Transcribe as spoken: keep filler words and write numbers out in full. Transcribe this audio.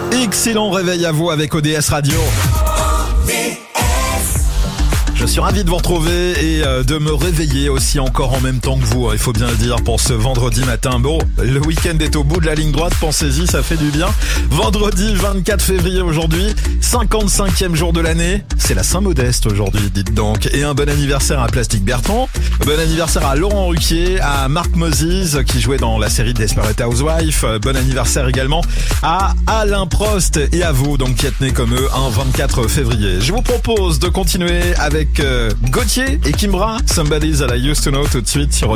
Excellent réveil à vous avec O D S Radio. Je suis ravi de vous retrouver et de me réveiller aussi encore en même temps que vous, il faut bien le dire, pour ce vendredi matin. Bon, le week-end est au bout de la ligne droite, pensez-y, ça fait du bien. Vendredi vingt-quatre février aujourd'hui, cinquante-cinquième jour de l'année. C'est la Saint-Modeste aujourd'hui, dites donc. Et un bon anniversaire à Plastique Bertrand. Bon anniversaire à Laurent Ruquier, à Marc Moses qui jouait dans la série Desperate Housewives. Bon anniversaire également à Alain Prost et à vous, donc qui êtes nés comme eux un vingt-quatre février. Je vous propose de continuer avec euh, Gauthier et Kimbra, Somebody's That I Used to Know tout de suite sur